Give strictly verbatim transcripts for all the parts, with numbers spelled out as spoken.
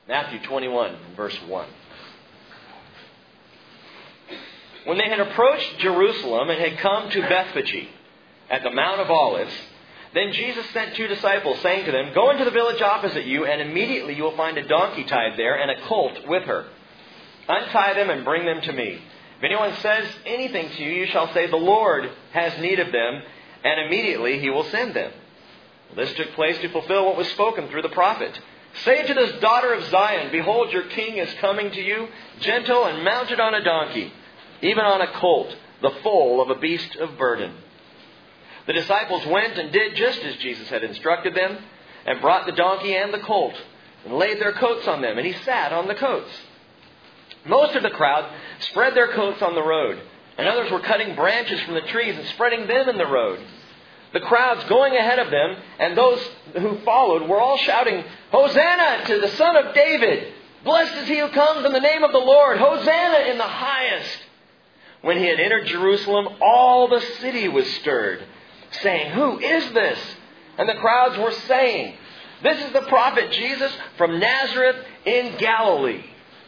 Matthew twenty-one, verse one. When they had approached Jerusalem and had come to Bethphage at the Mount of Olives, then Jesus sent two disciples, saying to them, "Go into the village opposite you, and immediately you will find a donkey tied there and a colt with her. Untie them and bring them to me. If anyone says anything to you, you shall say, 'The Lord has need of them,' and immediately He will send them." Well, this took place to fulfill what was spoken through the prophet. "Say to this daughter of Zion, Behold, your king is coming to you, gentle and mounted on a donkey, even on a colt, the foal of a beast of burden." The disciples went and did just as Jesus had instructed them, and brought the donkey and the colt, and laid their coats on them, and He sat on the coats. Most of the crowd spread their coats on the road, and others were cutting branches from the trees and spreading them in the road. The crowds going ahead of them and those who followed were all shouting, "Hosanna to the Son of David! Blessed is He who comes in the name of the Lord! Hosanna in the highest!" When He had entered Jerusalem, all the city was stirred, saying, "Who is this?" And the crowds were saying, "This is the prophet Jesus from Nazareth in Galilee."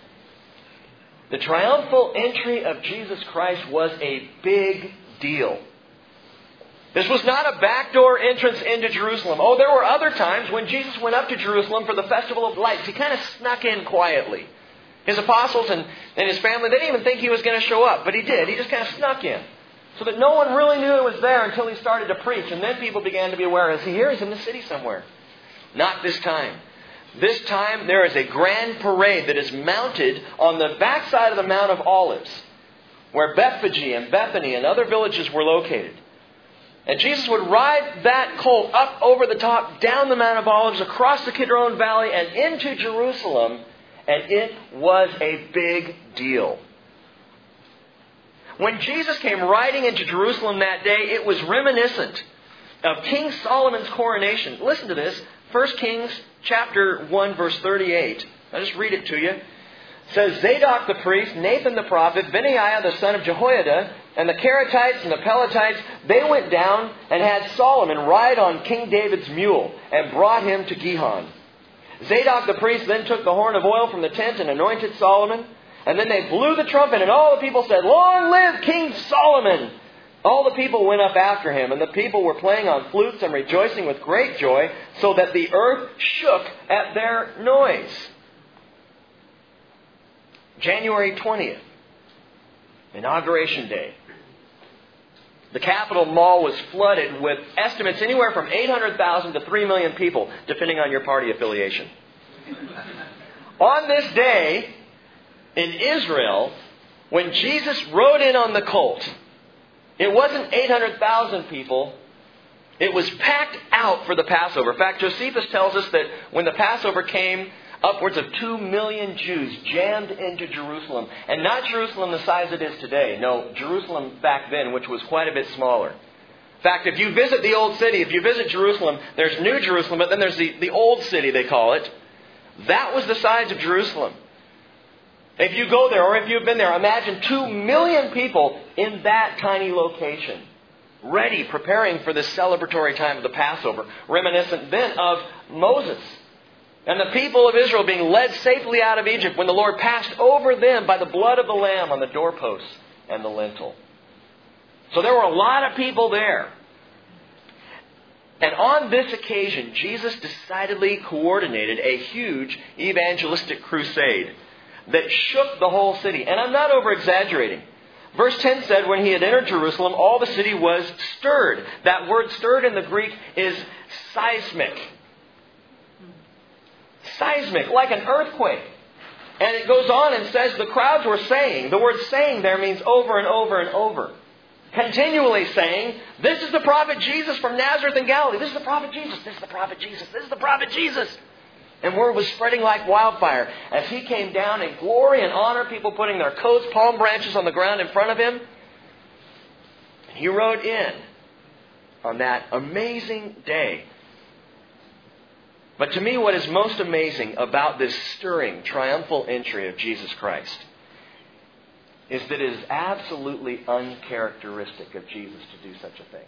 The triumphal entry of Jesus Christ was a big deal. This was not a backdoor entrance into Jerusalem. Oh, there were other times when Jesus went up to Jerusalem for the Festival of Lights. He kind of snuck in quietly. His apostles and, and His family, they didn't even think He was going to show up, but He did. He just kind of snuck in. So that no one really knew He was there until He started to preach. And then people began to be aware, is He here? He's in the city somewhere. Not this time. This time there is a grand parade that is mounted on the backside of the Mount of Olives, where Bethphage and Bethany and other villages were located. And Jesus would ride that colt up over the top, down the Mount of Olives, across the Kidron Valley, and into Jerusalem. And it was a big deal. When Jesus came riding into Jerusalem that day, it was reminiscent of King Solomon's coronation. Listen to this. First Kings chapter one, verse thirty-eight. I'll just read it to you. It says, "Zadok the priest, Nathan the prophet, Benaiah the son of Jehoiada, and the Karatites and the Pelatites, they went down and had Solomon ride on King David's mule and brought him to Gihon. Zadok the priest then took the horn of oil from the tent and anointed Solomon. And then they blew the trumpet, and all the people said, 'Long live King Solomon!' All the people went up after him, and the people were playing on flutes and rejoicing with great joy, so that the earth shook at their noise." January twentieth, Inauguration Day. The Capitol Mall was flooded with estimates anywhere from eight hundred thousand to three million people, depending on your party affiliation. On this day, in Israel, when Jesus rode in on the colt, it wasn't eight hundred thousand people. It was packed out for the Passover. In fact, Josephus tells us that when the Passover came, upwards of two million Jews jammed into Jerusalem. And not Jerusalem the size it is today. No, Jerusalem back then, which was quite a bit smaller. In fact, if you visit the Old City, if you visit Jerusalem, there's New Jerusalem, but then there's the, the Old City, they call it. That was the size of Jerusalem. If you go there, or if you've been there, imagine two million people in that tiny location, ready, preparing for this celebratory time of the Passover, reminiscent then of Moses and the people of Israel being led safely out of Egypt when the Lord passed over them by the blood of the Lamb on the doorposts and the lintel. So there were a lot of people there. And on this occasion, Jesus decidedly coordinated a huge evangelistic crusade that shook the whole city. And I'm not over-exaggerating. Verse ten said, when He had entered Jerusalem, all the city was stirred. That word stirred in the Greek is seismic. Seismic, like an earthquake. And it goes on and says the crowds were saying, the word saying there means over and over and over. Continually saying, "This is the prophet Jesus from Nazareth in Galilee. This is the prophet Jesus. This is the prophet Jesus. This is the prophet Jesus." And word was spreading like wildfire as He came down in glory and honor, people putting their coats, palm branches on the ground in front of Him. And He rode in on that amazing day. But to me, what is most amazing about this stirring, triumphal entry of Jesus Christ is that it is absolutely uncharacteristic of Jesus to do such a thing.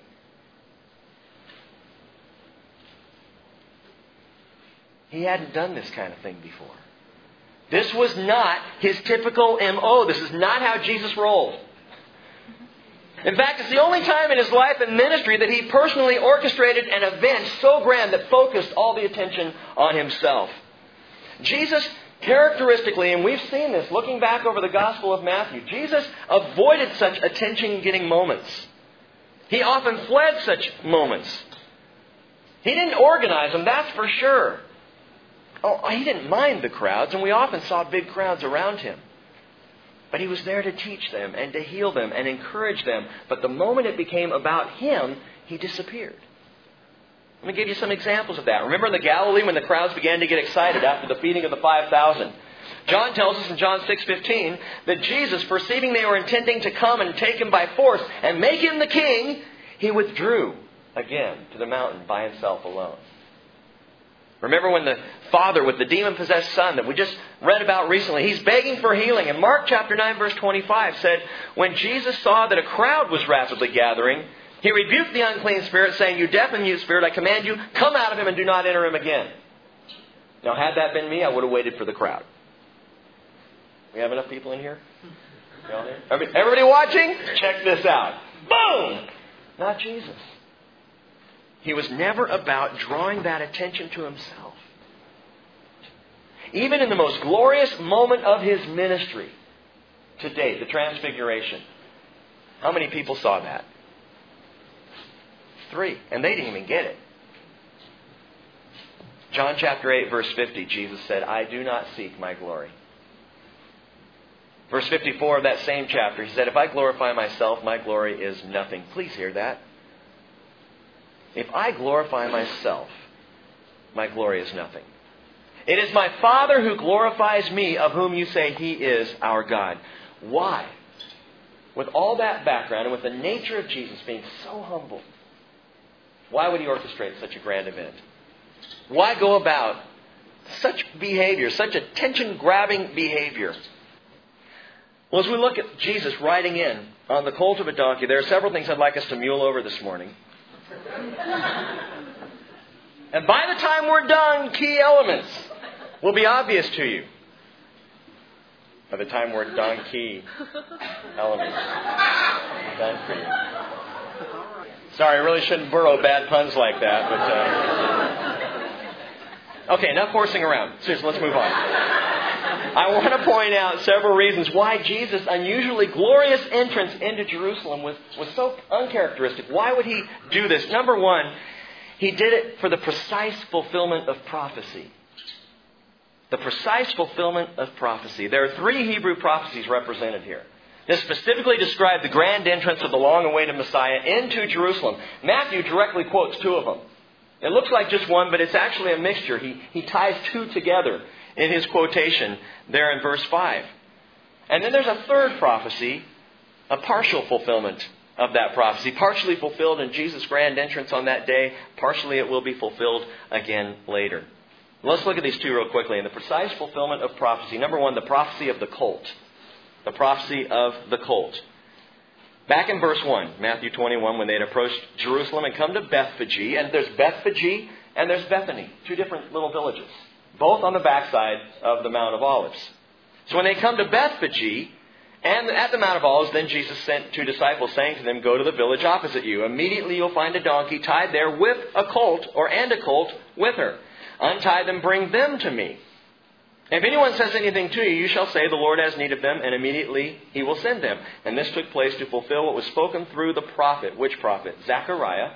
He hadn't done this kind of thing before. This was not His typical M O. This is not how Jesus rolled. In fact, it's the only time in His life and ministry that He personally orchestrated an event so grand that focused all the attention on Himself. Jesus, characteristically, and we've seen this looking back over the Gospel of Matthew, Jesus avoided such attention-getting moments. He often fled such moments. He didn't organize them, that's for sure. Oh, He didn't mind the crowds, and we often saw big crowds around Him. But He was there to teach them and to heal them and encourage them. But the moment it became about Him, He disappeared. Let me give you some examples of that. Remember in the Galilee when the crowds began to get excited after the feeding of the five thousand? John tells us in John six fifteen that Jesus, perceiving they were intending to come and take Him by force and make Him the king, He withdrew again to the mountain by Himself alone. Remember when the father with the demon-possessed son that we just read about recently, he's begging for healing. And Mark chapter nine verse twenty-five said, when Jesus saw that a crowd was rapidly gathering, He rebuked the unclean spirit, saying, you deaf and mute spirit, I command you, come out of him and do not enter him again. Now, had that been me, I would have waited for the crowd. We have enough people in here? You here? Everybody watching? Check this out. Boom! Not Jesus. He was never about drawing that attention to Himself. Even in the most glorious moment of His ministry to date, the Transfiguration, how many people saw that? Three. And they didn't even get it. John chapter eight, verse fifty, Jesus said, I do not seek my glory. Verse fifty-four of that same chapter, He said, if I glorify myself, my glory is nothing. Please hear that. If I glorify myself, my glory is nothing. It is my Father who glorifies me, of whom you say He is our God. Why? With all that background and with the nature of Jesus being so humble, why would He orchestrate such a grand event? Why go about such behavior, such attention-grabbing behavior? Well, as we look at Jesus riding in on the colt of a donkey, there are several things I'd like us to mule over this morning. And by the time we're done, key elements will be obvious to you. By the time we're done, key elements done for you. Sorry, I really shouldn't burrow bad puns like that, but uh... okay, enough horsing around. Seriously, let's move on. I want to point out several reasons why Jesus' unusually glorious entrance into Jerusalem was, was so uncharacteristic. Why would He do this? Number one, He did it for the precise fulfillment of prophecy. The precise fulfillment of prophecy. There are three Hebrew prophecies represented here. This specifically describe the grand entrance of the long-awaited Messiah into Jerusalem. Matthew directly quotes two of them. It looks like just one, but it's actually a mixture. He, he ties two together in his quotation there in verse five. And then there's a third prophecy, a partial fulfillment of that prophecy. Partially fulfilled in Jesus' grand entrance on that day. Partially it will be fulfilled again later. Let's look at these two real quickly. In the precise fulfillment of prophecy. Number one, the prophecy of the colt. The prophecy of the colt. Back in verse one, Matthew twenty-one, when they had approached Jerusalem and come to Bethphage, and there's Bethphage and there's Bethany, two different little villages, both on the backside of the Mount of Olives. So when they come to Bethphage, and at the Mount of Olives, then Jesus sent two disciples, saying to them, go to the village opposite you. Immediately you'll find a donkey tied there with a colt, or and a colt with her. Untie them, bring them to me. If anyone says anything to you, you shall say, the Lord has need of them, and immediately He will send them. And this took place to fulfill what was spoken through the prophet. Which prophet? Zechariah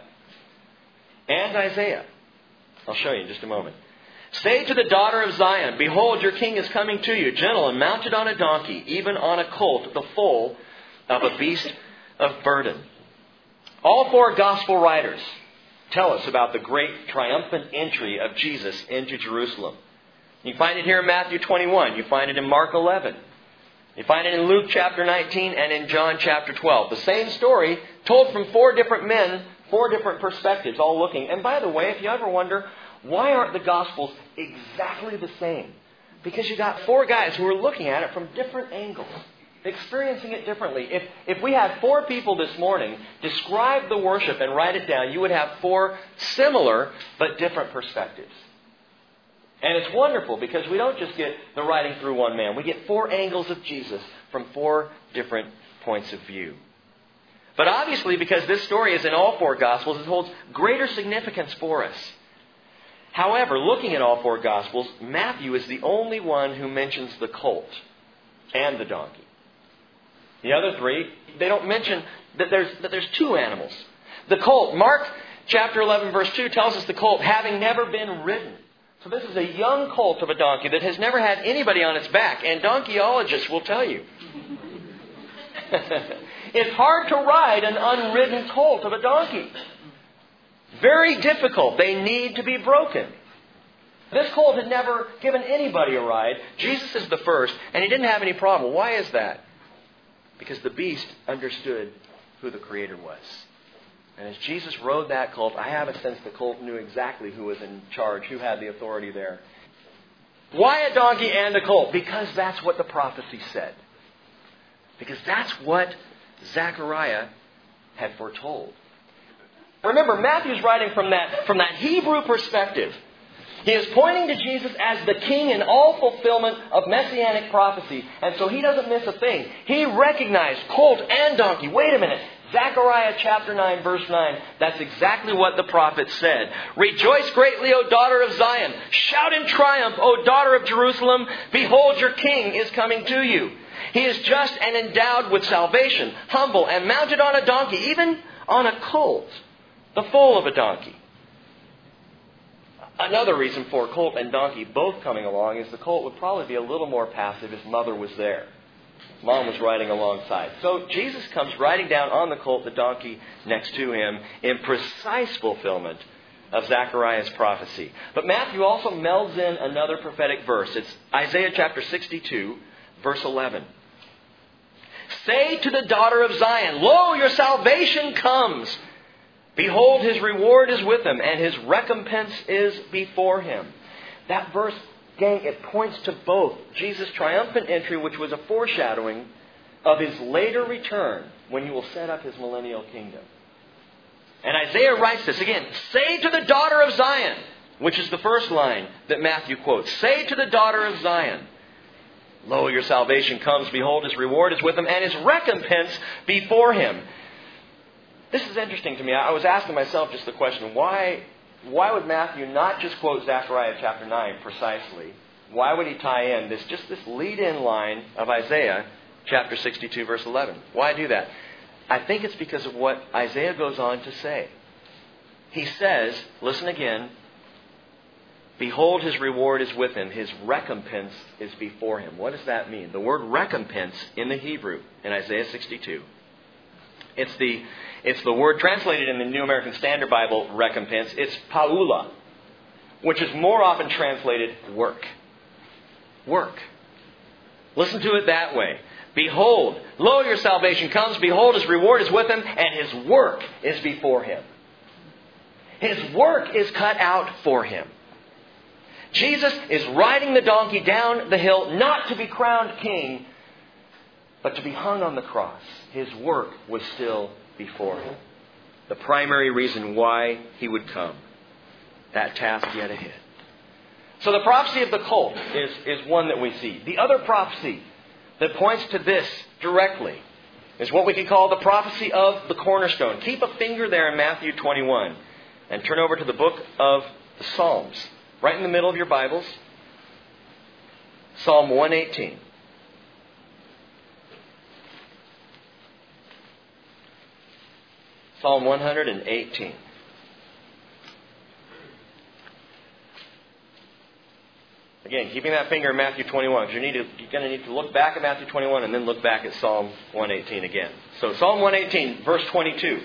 and Isaiah. I'll show you in just a moment. Say to the daughter of Zion, behold, your king is coming to you, gentle and mounted on a donkey, even on a colt, the foal of a beast of burden. All four gospel writers tell us about the great triumphant entry of Jesus into Jerusalem. You find it here in Matthew twenty-one. You find it in Mark eleven. You find it in Luke chapter nineteen and in John chapter twelve. The same story told from four different men, four different perspectives, all looking. And by the way, if you ever wonder, why aren't the Gospels exactly the same? Because you got four guys who are looking at it from different angles, experiencing it differently. If, if we had four people this morning describe the worship and write it down, you would have four similar but different perspectives. And it's wonderful because we don't just get the writing through one man. We get four angles of Jesus from four different points of view. But obviously, because this story is in all four Gospels, it holds greater significance for us. However, looking at all four Gospels, Matthew is the only one who mentions the colt and the donkey. The other three, they don't mention that there's, that there's two animals. The colt, Mark chapter eleven, verse two, tells us the colt having never been ridden. So this is a young colt of a donkey that has never had anybody on its back. And donkeyologists will tell you. It's hard to ride an unridden colt of a donkey. Very difficult. They need to be broken. This colt had never given anybody a ride. Jesus is the first, and he didn't have any problem. Why is that? Because the beast understood who the Creator was. And as Jesus rode that colt, I have a sense the colt knew exactly who was in charge, who had the authority there. Why a donkey and a colt? Because that's what the prophecy said. Because that's what Zechariah had foretold. Remember, Matthew's writing from that, from that Hebrew perspective. He is pointing to Jesus as the king in all fulfillment of messianic prophecy. And so he doesn't miss a thing. He recognized colt and donkey. Wait a minute. Zechariah chapter nine, verse nine. That's exactly what the prophet said. Rejoice greatly, O daughter of Zion. Shout in triumph, O daughter of Jerusalem. Behold, your king is coming to you. He is just and endowed with salvation, humble and mounted on a donkey, even on a colt, the foal of a donkey. Another reason for colt and donkey both coming along is the colt would probably be a little more passive if mother was there. Mom was riding alongside. So Jesus comes riding down on the colt, the donkey next to him, in precise fulfillment of Zechariah's prophecy. But Matthew also melds in another prophetic verse. It's Isaiah chapter sixty-two, verse eleven. Say to the daughter of Zion, lo, your salvation comes. Behold, his reward is with him, and his recompense is before him. That verse, gang, it points to both Jesus' triumphant entry, which was a foreshadowing of his later return when he will set up his millennial kingdom. And Isaiah writes this again, say to the daughter of Zion, which is the first line that Matthew quotes. Say to the daughter of Zion, lo, your salvation comes. Behold, his reward is with him, and his recompense before him. This is interesting to me. I was asking myself just the question, why, why would Matthew not just quote Zechariah chapter nine precisely? Why would he tie in this just this lead-in line of Isaiah chapter sixty-two, verse eleven? Why do that? I think it's because of what Isaiah goes on to say. He says, listen again, behold, his reward is with him. His recompense is before him. What does that mean? The word recompense in the Hebrew in Isaiah sixty-two, it's the, it's the word translated in the New American Standard Bible, recompense. It's paula, which is more often translated work. Work. Listen to it that way. Behold, lo, your salvation comes. Behold, his reward is with him, and his work is before him. His work is cut out for him. Jesus is riding the donkey down the hill, not to be crowned king, but to be hung on the cross. His work was still before him. The primary reason why he would come. That task yet ahead. So the prophecy of the colt is, is one that we see. The other prophecy that points to this directly is what we can call the prophecy of the cornerstone. Keep a finger there in Matthew twenty-one and turn over to the book of the Psalms. Right in the middle of your Bibles, Psalm one eighteen. Psalm one eighteen. Again, keeping that finger in Matthew twenty-one, because you need to, you're going to need to look back at Matthew twenty-one and then look back at Psalm one eighteen again. So Psalm one eighteen, verse twenty-two.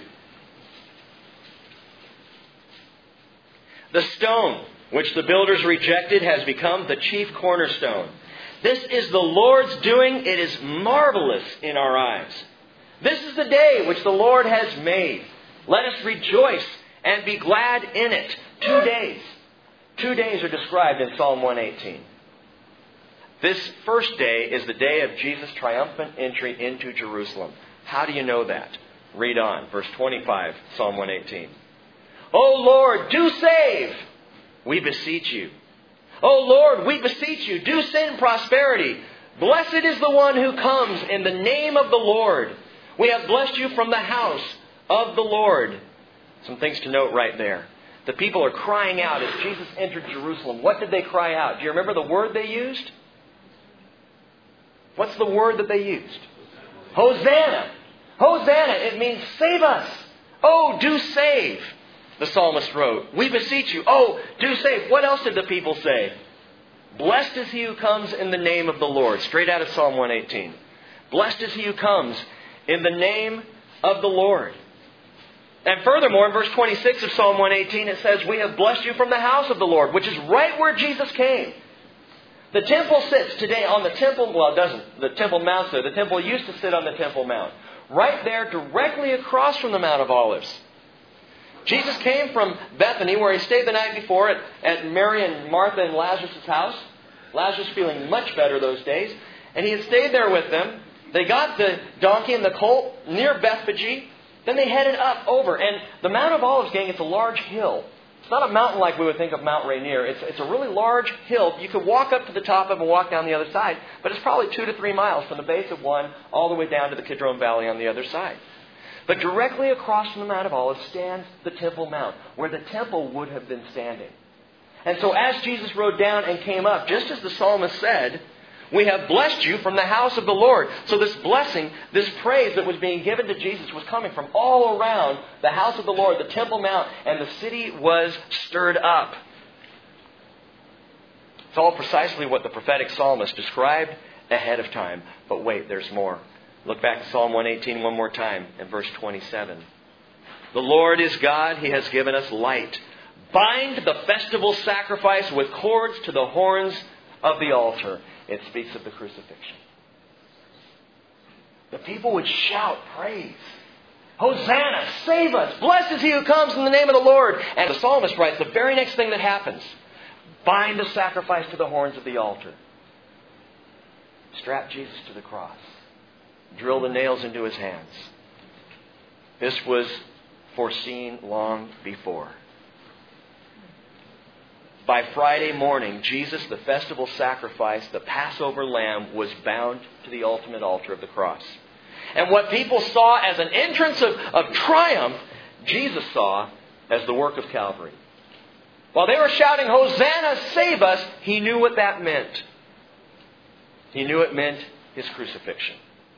The stone which the builders rejected has become the chief cornerstone. This is the Lord's doing. It is marvelous in our eyes. This is the day which the Lord has made. Let us rejoice and be glad in it. Two days. Two days are described in Psalm one eighteen. This first day is the day of Jesus' triumphant entry into Jerusalem. How do you know that? Read on. Verse twenty-five, Psalm one eighteen. O Lord, do save, we beseech you. O Lord, we beseech you, do send prosperity. Blessed is the one who comes in the name of the Lord. We have blessed you from the house of the Lord. Some things to note right there. The people are crying out as Jesus entered Jerusalem. What did they cry out? Do you remember the word they used? What's the word that they used? Hosanna. Hosanna. It means save us. Oh, do save. The psalmist wrote. We beseech you. Oh, do save. What else did the people say? Blessed is he who comes in the name of the Lord. Straight out of Psalm one eighteen. Blessed is he who comes in the name of the Lord. And furthermore, in verse twenty-six of Psalm one eighteen, it says, we have blessed you from the house of the Lord, which is right where Jesus came. The temple sits today on the temple, well, it doesn't. The temple mount's there. The temple used to sit on the Temple Mount. Right there, directly across from the Mount of Olives. Jesus came from Bethany, where he stayed the night before at, at Mary and Martha and Lazarus' house. Lazarus feeling much better those days. And he had stayed there with them. They got the donkey and the colt near Bethphage. Then they headed up over. And the Mount of Olives, gang, it's a large hill. It's not a mountain like we would think of Mount Rainier. It's, it's a really large hill. You could walk up to the top of it and walk down the other side. But it's probably two to three miles from the base of one all the way down to the Kidron Valley on the other side. But directly across from the Mount of Olives stands the Temple Mount, where the temple would have been standing. And so as Jesus rode down and came up, just as the psalmist said, we have blessed you from the house of the Lord. So this blessing, this praise that was being given to Jesus was coming from all around the house of the Lord, the Temple Mount, and the city was stirred up. It's all precisely what the prophetic psalmist described ahead of time. But wait, there's more. Look back to Psalm one eighteen one more time in verse twenty-seven. The Lord is God. He has given us light. Bind the festival sacrifice with cords to the horns of the altar. It speaks of the crucifixion. The people would shout praise. Hosanna, save us. Blessed is he who comes in the name of the Lord. And the psalmist writes the very next thing that happens. Bind the sacrifice to the horns of the altar. Strap Jesus to the cross. Drill the nails into his hands. This was foreseen long before. By Friday morning, Jesus, the festival sacrifice, the Passover lamb, was bound to the ultimate altar of the cross. And what people saw as an entrance of, of triumph, Jesus saw as the work of Calvary. While they were shouting, Hosanna, save us, he knew what that meant. He knew it meant his crucifixion.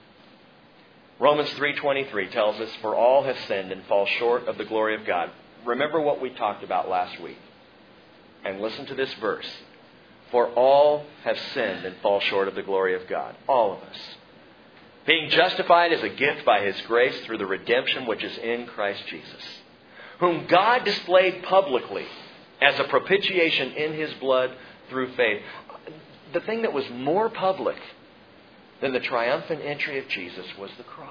Romans three twenty-three tells us, for all have sinned and fall short of the glory of God. Remember what we talked about last week. And listen to this verse. For all have sinned and fall short of the glory of God. All of us. Being justified as a gift by his grace through the redemption which is in Christ Jesus. Whom God displayed publicly as a propitiation in his blood through faith. The thing that was more public than the triumphant entry of Jesus was the cross.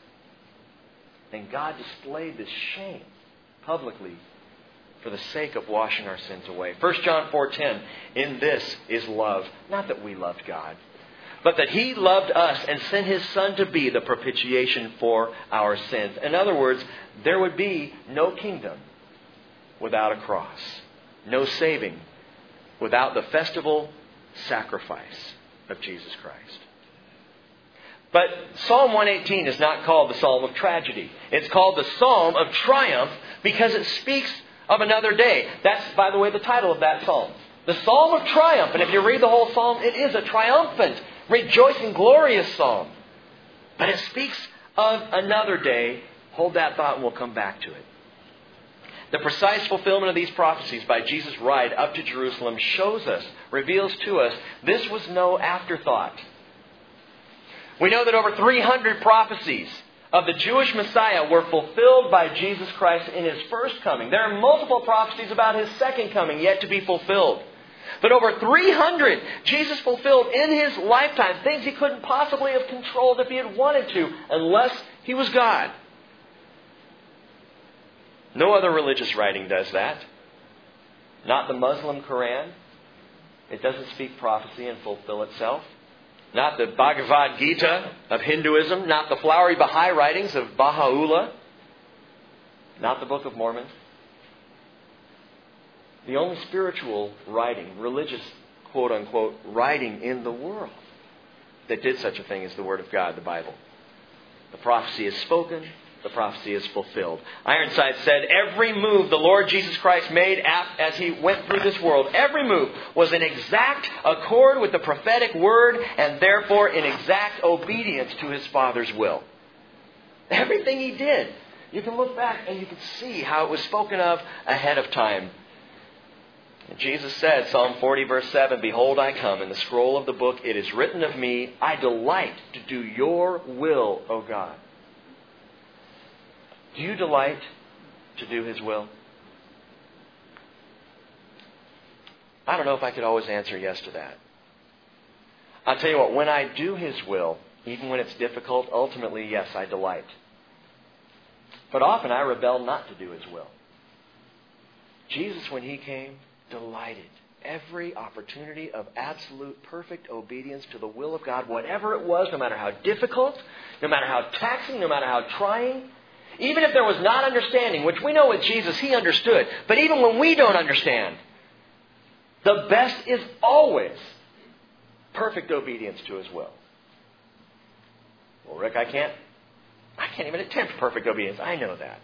And God displayed this shame publicly for the sake of washing our sins away. First John four ten, in this is love. Not that we loved God, but that he loved us and sent his Son to be the propitiation for our sins. In other words, there would be no kingdom without a cross. No saving without the festival sacrifice of Jesus Christ. But Psalm one eighteen is not called the Psalm of Tragedy. It's called the Psalm of Triumph because it speaks of another day. That's, by the way, the title of that psalm. The Psalm of Triumph. And if you read the whole psalm, it is a triumphant, rejoicing, glorious psalm. But it speaks of another day. Hold that thought and we'll come back to it. The precise fulfillment of these prophecies by Jesus' ride up to Jerusalem shows us, reveals to us, this was no afterthought. We know that over three hundred prophecies of the Jewish Messiah were fulfilled by Jesus Christ in his first coming. There are multiple prophecies about his second coming yet to be fulfilled. But over three hundred Jesus fulfilled in his lifetime, things he couldn't possibly have controlled if he had wanted to, unless he was God. No other religious writing does that. Not the Muslim Quran. It doesn't speak prophecy and fulfill itself. Not the Bhagavad Gita of Hinduism. Not the flowery Baha'i writings of Baha'u'llah. Not the Book of Mormon. The only spiritual writing, religious quote-unquote, writing in the world that did such a thing as the Word of God, the Bible. The prophecy is spoken. The prophecy is fulfilled. Ironside said, every move the Lord Jesus Christ made as He went through this world, every move was in exact accord with the prophetic word and therefore in exact obedience to His Father's will. Everything He did. You can look back and you can see how it was spoken of ahead of time. And Jesus said, Psalm forty verse seven, behold, I come. In the scroll of the book it is written of me, I delight to do your will, O God. Do you delight to do His will? I don't know if I could always answer yes to that. I'll tell you what, when I do His will, even when it's difficult, ultimately, yes, I delight. But often I rebel not to do His will. Jesus, when He came, delighted. Every opportunity of absolute perfect obedience to the will of God, whatever it was, no matter how difficult, no matter how taxing, no matter how trying, even if there was not understanding, which we know with Jesus, He understood. But even when we don't understand, the best is always perfect obedience to His will. Well, Rick, I can't, I can't even attempt perfect obedience. I know that.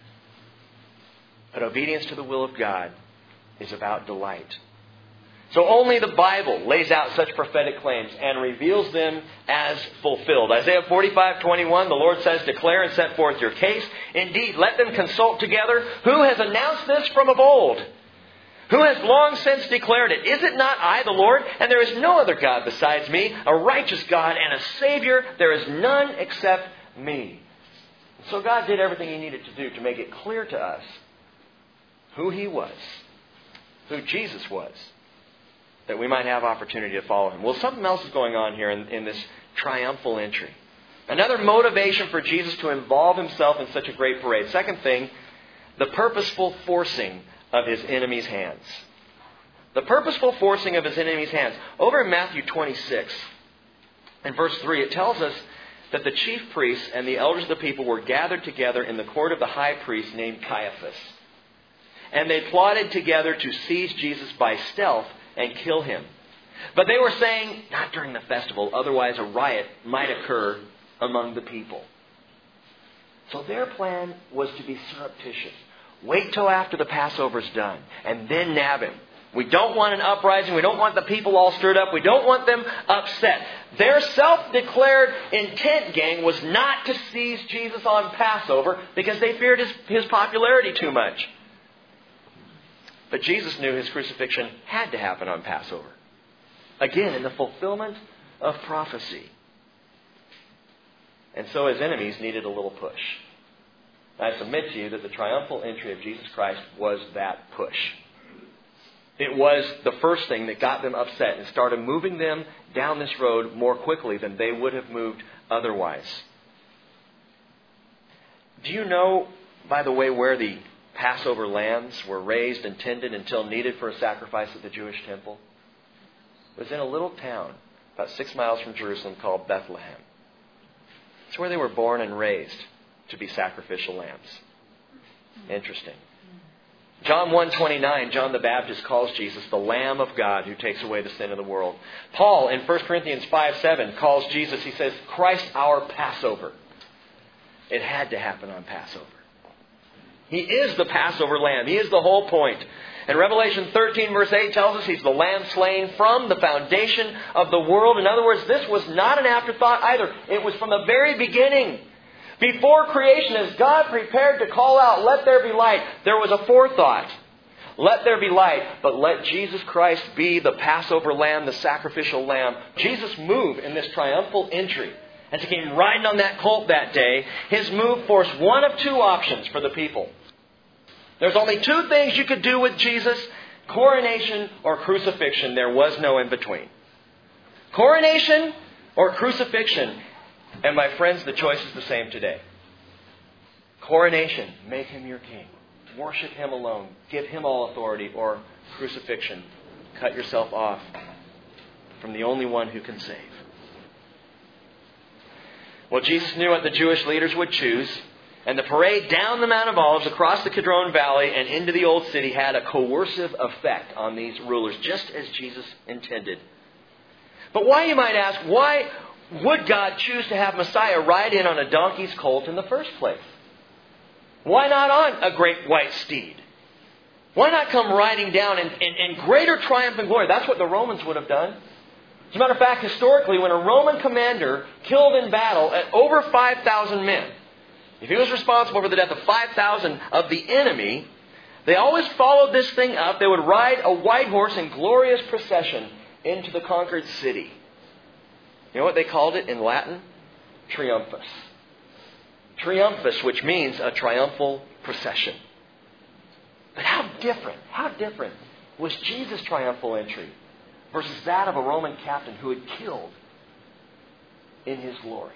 But obedience to the will of God is about delight. So only the Bible lays out such prophetic claims and reveals them as fulfilled. Isaiah forty-five twenty-one, the Lord says, declare and set forth your case. Indeed, let them consult together. Who has announced this from of old? Who has long since declared it? Is it not I, the Lord? And there is no other God besides me, a righteous God and a Savior. There is none except me. So God did everything He needed to do to make it clear to us who He was, who Jesus was, that we might have opportunity to follow Him. Well, something else is going on here in, in this triumphal entry. Another motivation for Jesus to involve Himself in such a great parade. Second thing, the purposeful forcing of His enemies' hands. The purposeful forcing of His enemies' hands. Over in Matthew twenty-six, in verse three, it tells us that the chief priests and the elders of the people were gathered together in the court of the high priest named Caiaphas. And they plotted together to seize Jesus by stealth and kill Him. But they were saying, not during the festival, otherwise a riot might occur among the people. So their plan was to be surreptitious. Wait till after the Passover's done, and then nab Him. We don't want an uprising. We don't want the people all stirred up. We don't want them upset. Their self-declared intent, gang, was not to seize Jesus on Passover because they feared his, his popularity too much. But Jesus knew His crucifixion had to happen on Passover. Again, in the fulfillment of prophecy. And so His enemies needed a little push. I submit to you that the triumphal entry of Jesus Christ was that push. It was the first thing that got them upset and started moving them down this road more quickly than they would have moved otherwise. Do you know, by the way, where the Passover lambs were raised and tended until needed for a sacrifice at the Jewish temple? It was in a little town about six miles from Jerusalem called Bethlehem. It's where they were born and raised to be sacrificial lambs. Interesting. John one twenty-nine, John the Baptist calls Jesus the Lamb of God who takes away the sin of the world. Paul in First Corinthians five seven calls Jesus, he says, Christ our Passover. It had to happen on Passover. He is the Passover lamb. He is the whole point. And Revelation thirteen verse eight tells us He's the lamb slain from the foundation of the world. In other words, this was not an afterthought either. It was from the very beginning. Before creation, as God prepared to call out, let there be light, there was a forethought. Let there be light, but let Jesus Christ be the Passover lamb, the sacrificial lamb. Jesus moved in this triumphal entry. As He came riding on that colt that day, His move forced one of two options for the people. There's only two things you could do with Jesus: coronation or crucifixion. There was no in between. Coronation or crucifixion. And my friends, the choice is the same today. Coronation, make Him your king. Worship Him alone. Give Him all authority. Or crucifixion, cut yourself off from the only one who can save. Well, Jesus knew what the Jewish leaders would choose. And the parade down the Mount of Olives, across the Kidron Valley, and into the Old City had a coercive effect on these rulers, just as Jesus intended. But why, you might ask, why would God choose to have Messiah ride in on a donkey's colt in the first place? Why not on a great white steed? Why not come riding down in, in, in greater triumph and glory? That's what the Romans would have done. As a matter of fact, historically, when a Roman commander killed in battle at over five thousand men, if he was responsible for the death of five thousand of the enemy, they always followed this thing up. They would ride a white horse in glorious procession into the conquered city. You know what they called it in Latin? Triumphus. Triumphus, which means a triumphal procession. But how different, how different was Jesus' triumphal entry versus that of a Roman captain who had killed in his glory?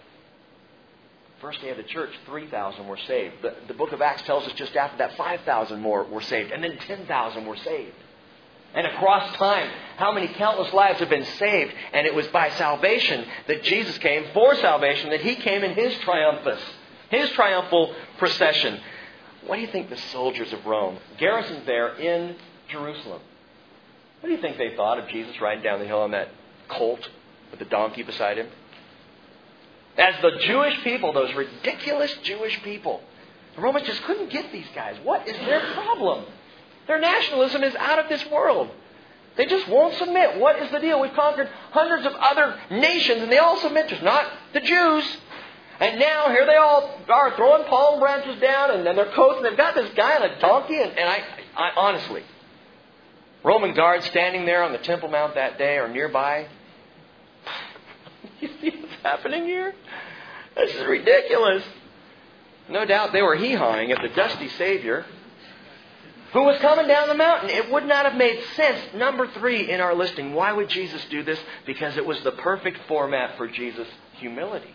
First day of the church, three thousand were saved. The, the book of Acts tells us just after that, five thousand more were saved. And then ten thousand were saved. And across time, how many countless lives have been saved? And it was by salvation that Jesus came, for salvation, that He came in His triumphus, His triumphal procession. What do you think the soldiers of Rome, garrisoned there in Jerusalem, what do you think they thought of Jesus riding down the hill on that colt with the donkey beside him? As the Jewish people, those ridiculous Jewish people, the Romans just couldn't get these guys. What is their problem? Their nationalism is out of this world. They just won't submit. What is the deal? We've conquered hundreds of other nations and they all submit to us, not the Jews. And now here they all are throwing palm branches down and, and their coats, and they've got this guy on a donkey. And, and I, I honestly, Roman guards standing there on the Temple Mount that day or nearby, you see what's happening here? This is ridiculous. No doubt they were hee-hawing at the dusty Savior who was coming down the mountain. It would not have made sense. Number three in our listing. Why would Jesus do this? Because it was the perfect format for Jesus' humility.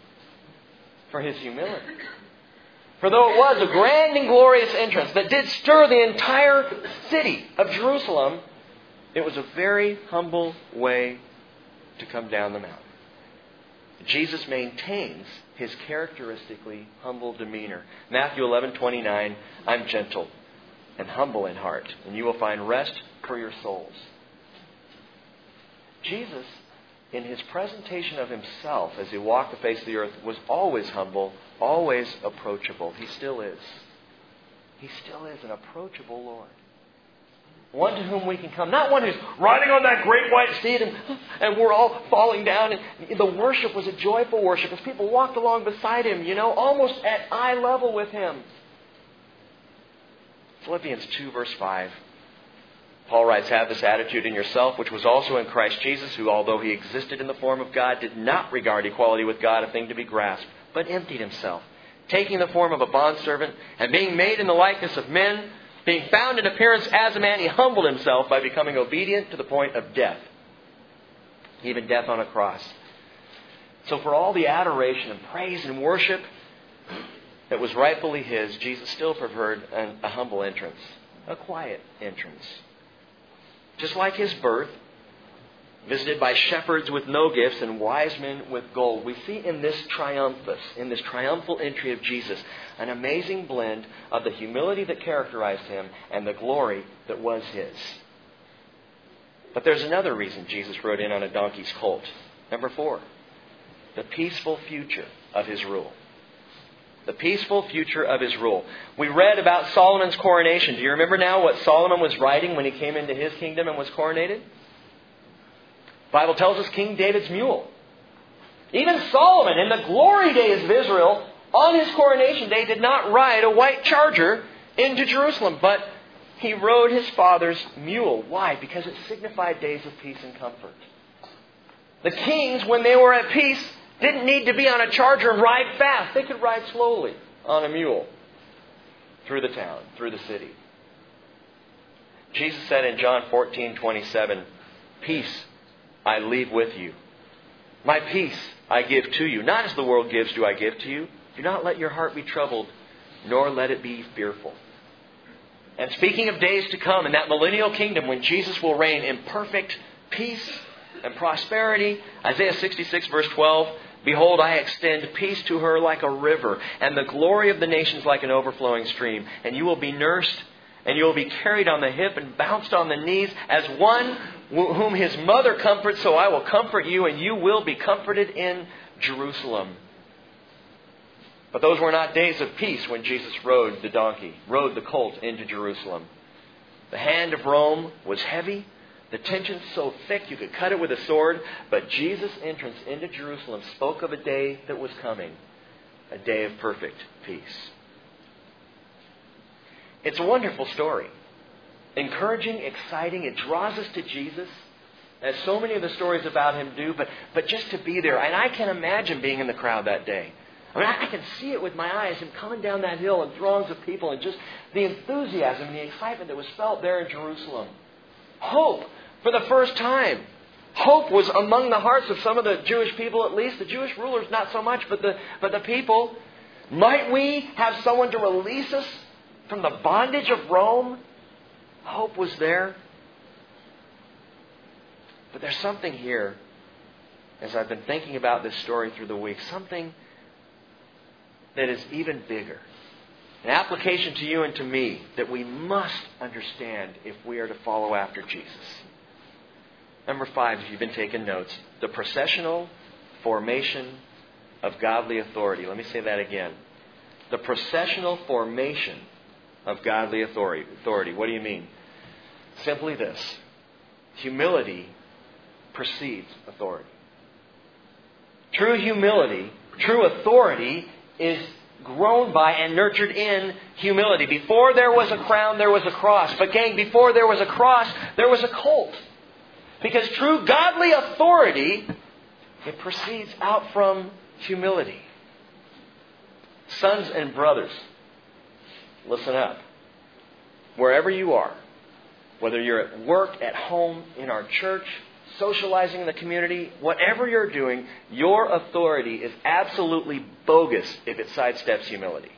For His humility. For though it was a grand and glorious entrance that did stir the entire city of Jerusalem, it was a very humble way to come down the mountain. Jesus maintains His characteristically humble demeanor. Matthew eleven twenty-nine, I'm gentle and humble in heart, and you will find rest for your souls. Jesus, in His presentation of Himself as He walked the face of the earth, was always humble, always approachable. He still is. He still is an approachable Lord. One to whom we can come. Not one who's riding on that great white steed and, and we're all falling down. And the worship was a joyful worship as people walked along beside Him, you know, almost at eye level with Him. Philippians two verse five. Paul writes, have this attitude in yourself, which was also in Christ Jesus, who, although He existed in the form of God, did not regard equality with God a thing to be grasped, but emptied Himself, taking the form of a bondservant, and being made in the likeness of men, being found in appearance as a man, He humbled Himself by becoming obedient to the point of death, even death on a cross. So for all the adoration and praise and worship that was rightfully His, Jesus still preferred an, a humble entrance, a quiet entrance. Just like His birth, visited by shepherds with no gifts and wise men with gold, we see in this triumphus, in this triumphal entry of Jesus, an amazing blend of the humility that characterized Him and the glory that was His. But there's another reason Jesus rode in on a donkey's colt. Number four, the peaceful future of His rule. The peaceful future of His rule. We read about Solomon's coronation. Do you remember now what Solomon was riding when he came into his kingdom and was coronated? The Bible tells us King David's mule. Even Solomon, in the glory days of Israel, on his coronation day, did not ride a white charger into Jerusalem, but he rode his father's mule. Why? Because it signified days of peace and comfort. The kings, when they were at peace, didn't need to be on a charger and ride fast. They could ride slowly on a mule through the town, through the city. Jesus said in John fourteen twenty-seven, peace I leave with you. My peace I give to you. Not as the world gives do I give to you. Do not let your heart be troubled, nor let it be fearful. And speaking of days to come in that millennial kingdom when Jesus will reign in perfect peace and prosperity, Isaiah sixty-six verse twelve Behold, I extend peace to her like a river, and the glory of the nations like an overflowing stream. And you will be nursed, and you will be carried on the hip and bounced on the knees, as one whom his mother comforts, so I will comfort you, and you will be comforted in Jerusalem. But those were not days of peace when Jesus rode the donkey, rode the colt into Jerusalem. The hand of Rome was heavy. The tension so thick you could cut it with a sword. But Jesus' entrance into Jerusalem spoke of a day that was coming. A day of perfect peace. It's a wonderful story. Encouraging, exciting. It draws us to Jesus, as so many of the stories about Him do. But, but just to be there. And I can imagine being in the crowd that day. I mean, I can see it with my eyes, Him coming down that hill and throngs of people, and just the enthusiasm and the excitement that was felt there in Jerusalem. Hope for the first time. Hope was among the hearts of some of the Jewish people, at least. The Jewish rulers, not so much, but the, but the people. Might we have someone to release us from the bondage of Rome? Hope was there. But there's something here, as I've been thinking about this story through the week, something that is even bigger. An application to you and to me that we must understand if we are to follow after Jesus. Number five, if you've been taking notes, the processional formation of godly authority. Let me say that again. The processional formation of godly authority. Authority. What do you mean? Simply this. Humility precedes authority. True humility, true authority is grown by and nurtured in humility. Before there was a crown, there was a cross. But gang, before there was a cross, there was a colt. Because true godly authority, it proceeds out from humility. Sons and brothers, listen up. Wherever you are, whether you're at work, at home, in our church, socializing in the community, whatever you're doing, your authority is absolutely bogus if it sidesteps humility.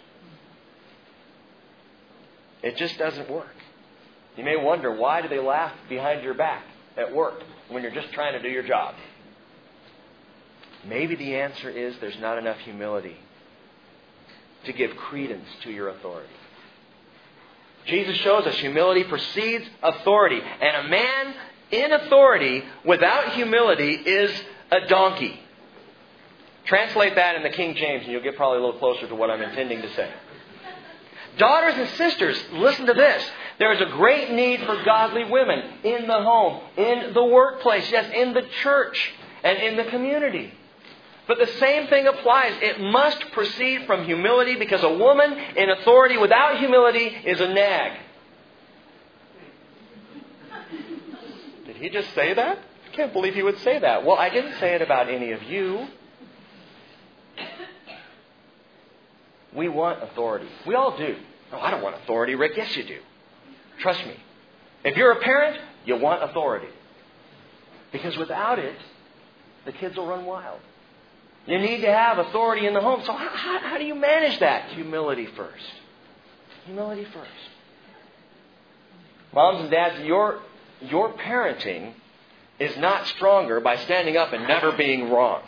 It just doesn't work. You may wonder, why do they laugh behind your back at work when you're just trying to do your job? Maybe the answer is there's not enough humility to give credence to your authority. Jesus shows us humility precedes authority. And a man in authority without humility is a donkey. Translate that in the King James and you'll get probably a little closer to what I'm intending to say. Daughters and sisters, listen to this. There is a great need for godly women in the home, in the workplace, yes, in the church, and in the community. But the same thing applies. It must proceed from humility, because a woman in authority without humility is a nag. Did he just say that? I can't believe he would say that. Well, I didn't say it about any of you. We want authority. We all do. No, I don't want authority, Rick. Yes, you do. Trust me. If you're a parent, you want authority. Because without it, the kids will run wild. You need to have authority in the home. So how, how, how do you manage that? Humility first. Humility first. Moms and dads, your, your parenting is not stronger by standing up and never being wrong.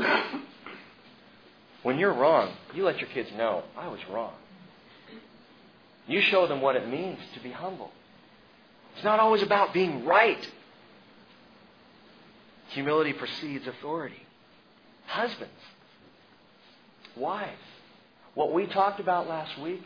When you're wrong, you let your kids know, I was wrong. You show them what it means to be humble. It's not always about being right. Humility precedes authority. Husbands, wives, what we talked about last week,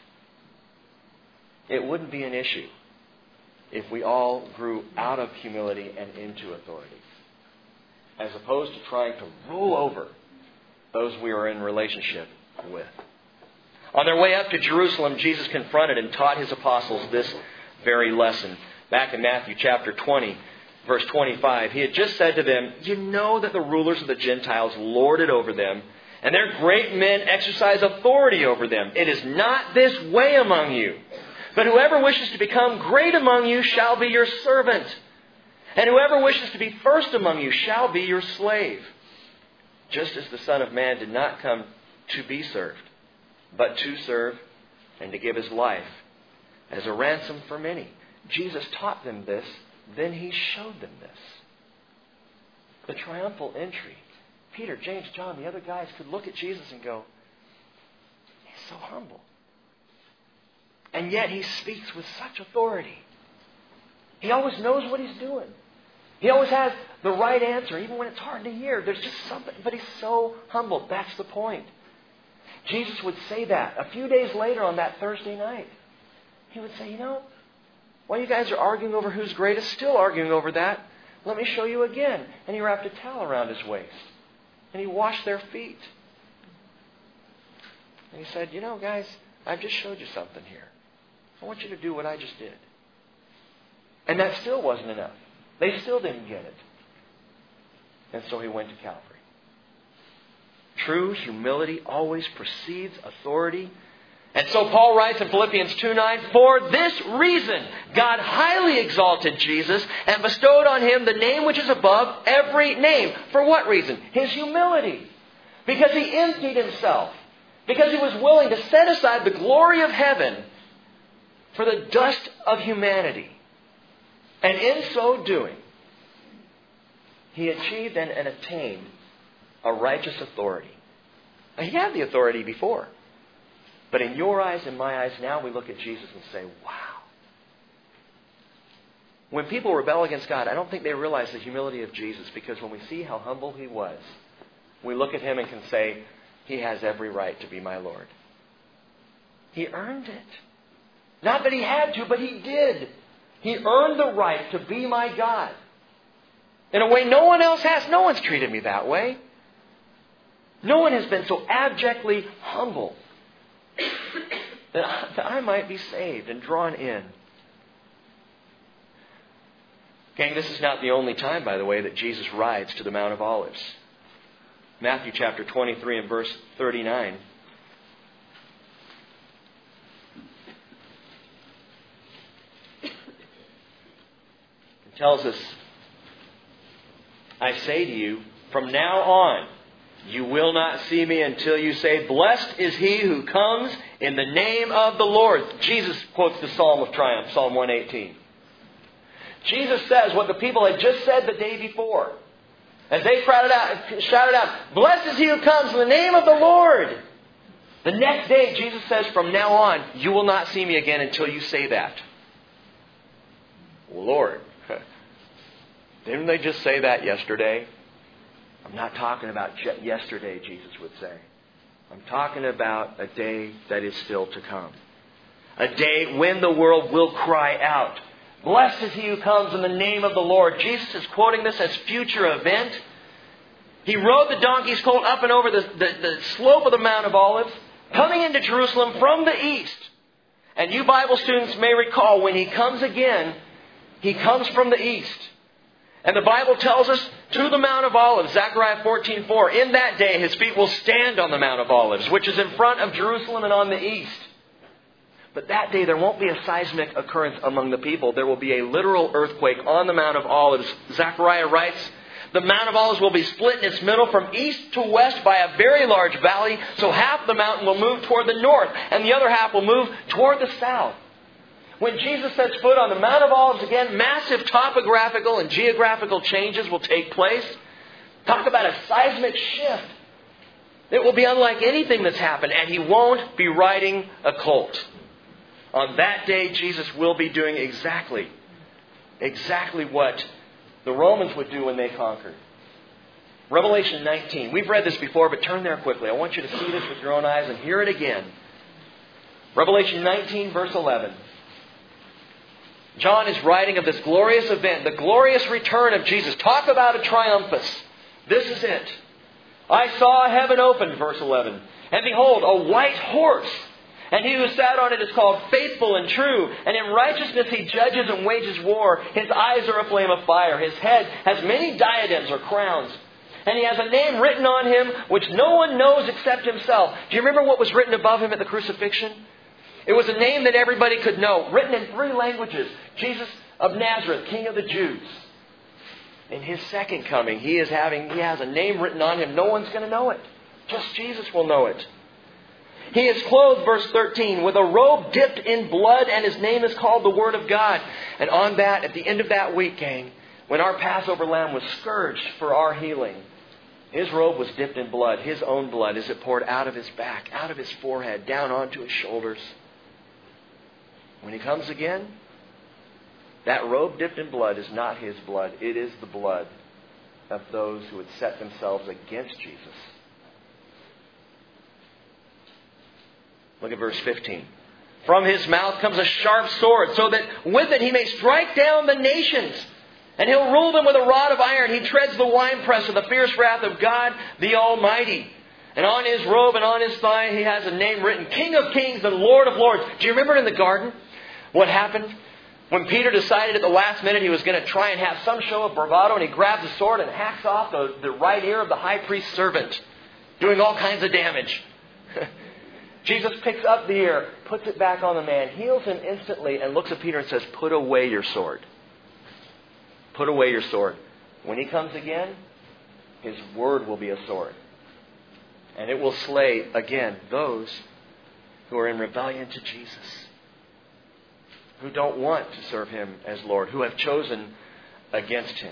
it wouldn't be an issue if we all grew out of humility and into authority, as opposed to trying to rule over those we are in relationship with. On their way up to Jerusalem, Jesus confronted and taught His apostles this very lesson. Back in Matthew chapter twenty, verse twenty-five, He had just said to them, you know that the rulers of the Gentiles lord it over them, and their great men exercise authority over them. It is not this way among you. But whoever wishes to become great among you shall be your servant. And whoever wishes to be first among you shall be your slave. Just as the Son of Man did not come to be served, but to serve and to give His life as a ransom for many. Jesus taught them this, then He showed them this. The triumphal entry Peter, James, John, the other guys could look at Jesus and go, he's so humble. And yet he speaks with such authority. He always knows what he's doing. He always has the right answer, even when it's hard to hear. There's just something, but he's so humble. That's the point. Jesus would say that a few days later on that Thursday night. He would say, you know, while you guys are arguing over who's greatest, still arguing over that, let me show you again. And he wrapped a towel around his waist. And he washed their feet. And he said, you know, guys, I've just showed you something here. I want you to do what I just did. And that still wasn't enough. They still didn't get it. And so he went to Calvary. True humility always precedes authority. And so Paul writes in Philippians two nine, for this reason God highly exalted Jesus and bestowed on him the name which is above every name. For what reason? His humility. Because he emptied himself. Because he was willing to set aside the glory of heaven for the dust of humanity. And in so doing, he achieved and, and attained a righteous authority. Now, he had the authority before. But in your eyes and my eyes, now we look at Jesus and say, wow. When people rebel against God, I don't think they realize the humility of Jesus, because when we see how humble he was, we look at him and can say, he has every right to be my Lord. He earned it. Not that he had to, but he did. He earned the right to be my God. In a way no one else has. No one's treated me that way. No one has been so abjectly humble that I, that I might be saved and drawn in. Gang, this is not the only time, by the way, that Jesus rides to the Mount of Olives. Matthew chapter twenty-three and verse thirty-nine. It tells us, I say to you, from now on, you will not see me until you say, blessed is he who comes in the name of the Lord. Jesus quotes the Psalm of Triumph, Psalm one eighteen. Jesus says what the people had just said the day before. As they shouted out, shouted out, blessed is he who comes in the name of the Lord. The next day, Jesus says, from now on, you will not see me again until you say that. Lord, didn't they just say that yesterday? I'm not talking about yesterday, Jesus would say. I'm talking about a day that is still to come. A day when the world will cry out, blessed is he who comes in the name of the Lord. Jesus is quoting this as future event. He rode the donkey's colt up and over the, the, the slope of the Mount of Olives, coming into Jerusalem from the east. And you Bible students may recall, when he comes again, he comes from the east. And the Bible tells us, to the Mount of Olives, Zechariah fourteen four, in that day his feet will stand on the Mount of Olives, which is in front of Jerusalem and on the east. But that day there won't be a seismic occurrence among the people. There will be a literal earthquake on the Mount of Olives. Zechariah writes, the Mount of Olives will be split in its middle from east to west by a very large valley. So half the mountain will move toward the north and the other half will move toward the south. When Jesus sets foot on the Mount of Olives again, massive topographical and geographical changes will take place. Talk about a seismic shift. It will be unlike anything that's happened, and he won't be riding a colt. On that day, Jesus will be doing exactly, exactly what the Romans would do when they conquered. Revelation nineteen. We've read this before, but turn there quickly. I want you to see this with your own eyes and hear it again. Revelation nineteen, verse eleven. John is writing of this glorious event, the glorious return of Jesus. Talk about a triumphus. This is it. I saw heaven opened, verse eleven. And behold, a white horse. And he who sat on it is called Faithful and True. And in righteousness he judges and wages war. His eyes are a flame of fire. His head has many diadems or crowns. And he has a name written on him which no one knows except himself. Do you remember what was written above him at the crucifixion? It was a name that everybody could know, written in three languages. Jesus of Nazareth, King of the Jews. In his second coming, he is having he has a name written on him. No one's going to know it. Just Jesus will know it. He is clothed, verse thirteen, with a robe dipped in blood, and his name is called the Word of God. And on that, at the end of that week, gang, when our Passover lamb was scourged for our healing, His robe was dipped in blood, His own blood, as it poured out of His back, out of His forehead, down onto His shoulders. When He comes again, that robe dipped in blood is not His blood. It is the blood of those who had set themselves against Jesus. Look at verse fifteen. From His mouth comes a sharp sword, so that with it He may strike down the nations. And He'll rule them with a rod of iron. He treads the winepress of the fierce wrath of God the Almighty. And on His robe and on His thigh He has a name written, King of Kings and Lord of Lords. Do you remember in the garden what happened? When Peter decided at the last minute he was going to try and have some show of bravado, and he grabs a sword and hacks off the, the right ear of the high priest's servant, doing all kinds of damage. Jesus picks up the ear, puts it back on the man, heals him instantly, and looks at Peter and says, put away your sword. Put away your sword. When He comes again, His word will be a sword. And it will slay, again, those who are in rebellion to Jesus, who don't want to serve Him as Lord, who have chosen against Him.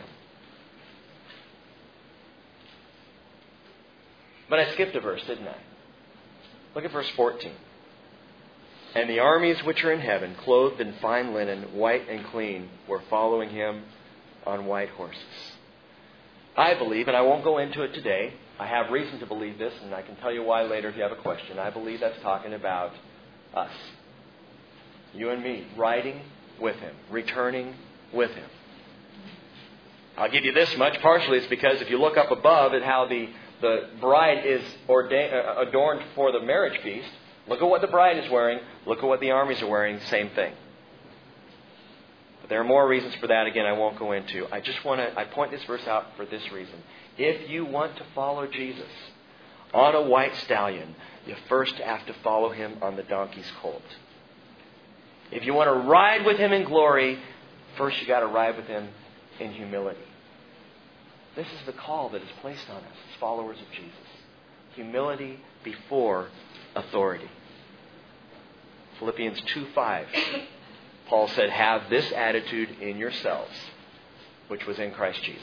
But I skipped a verse, didn't I? Look at verse fourteen. And the armies which are in heaven, clothed in fine linen, white and clean, were following Him on white horses. I believe, and I won't go into it today, I have reason to believe this, and I can tell you why later if you have a question. I believe that's talking about us. You and me, riding with Him, returning with Him. I'll give you this much. Partially it's because if you look up above at how the, the bride is ordained, uh, adorned for the marriage feast, look at what the bride is wearing, look at what the armies are wearing, same thing. But there are more reasons for that. Again, I won't go into. I just want to, I point this verse out for this reason. If you want to follow Jesus on a white stallion, you first have to follow Him on the donkey's colt. If you want to ride with Him in glory, first you got to ride with Him in humility. This is the call that is placed on us as followers of Jesus. Humility before authority. Philippians two five. Paul said, have this attitude in yourselves, which was in Christ Jesus.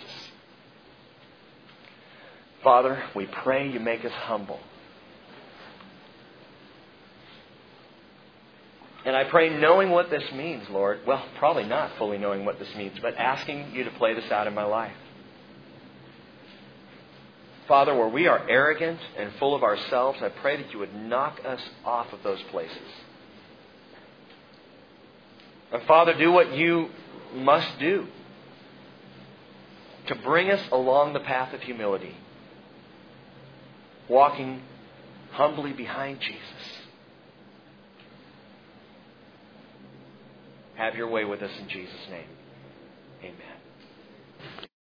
Father, we pray You make us humble. And I pray knowing what this means, Lord. Well, probably not fully knowing what this means, but asking You to play this out in my life. Father, where we are arrogant and full of ourselves, I pray that You would knock us off of those places. And Father, do what You must do to bring us along the path of humility, walking humbly behind Jesus. Have Your way with us in Jesus' name. Amen.